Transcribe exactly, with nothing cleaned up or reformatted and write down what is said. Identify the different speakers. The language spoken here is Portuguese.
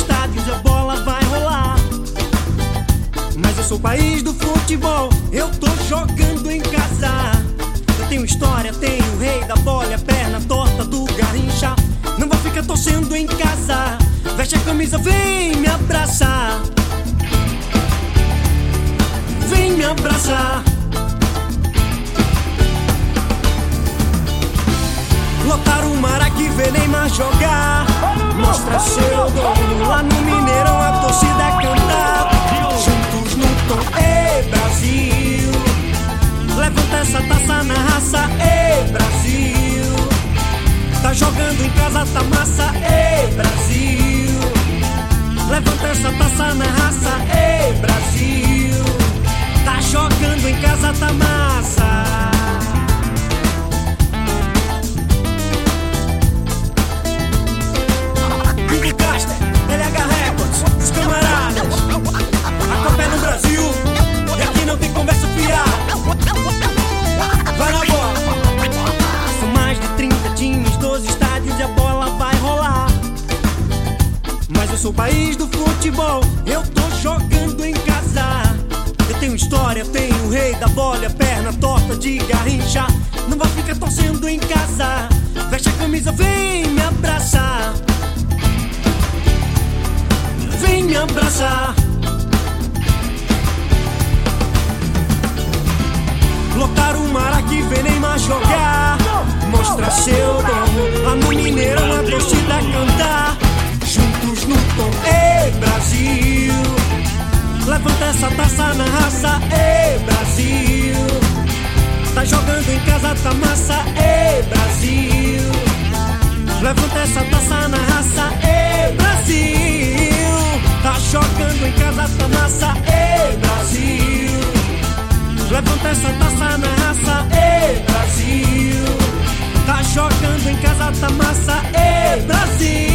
Speaker 1: estádios a bola vai rolar. Mas eu sou o país do futebol, eu tô jogando em casa. Eu tenho história, tenho o rei da bola, a perna torta do Garrincha. Não vou ficar torcendo em casa. Veste a camisa, vem me abraçar. Vem me abraçar. Lotar o Maracanã, Neymar jogar. Mostra seu dom. Lá no Mineirão a torcida cantar. Juntos no tom, ei Brasil. Levanta essa taça na raça, ei Brasil. Tá jogando em casa, tá massa, ei Brasil. Levanta essa taça na raça, ei Brasil. Tá jogando em casa, tá massa. L H Records, os camaradas. A Copa é no Brasil e aqui não tem conversa fiada. Vai na bola. São mais de trinta times, doze estádios e a bola vai rolar. Mas eu sou o país do futebol, eu tô jogando em casa. Eu tenho história, tenho o rei da bola, a perna torta de Garrincha. Não vai ficar torcendo em casa. Veste a camisa, vem me abraçar. Vem me abraçar. Lotar o Maracanã, Neymar jogar. Mostra seu dom. Lá no Mineirão a torcida cantar. Juntos no tom, ei Brasil. Levanta essa taça na raça, ei Brasil. Tá jogando em casa, tá massa, ei Brasil. Levanta essa taça na raça, ei Brasil. Tá jogando em casa, tá massa, ei Brasil. Levanta essa taça na raça, ei Brasil. Tá jogando em casa, tá massa, ei Brasil.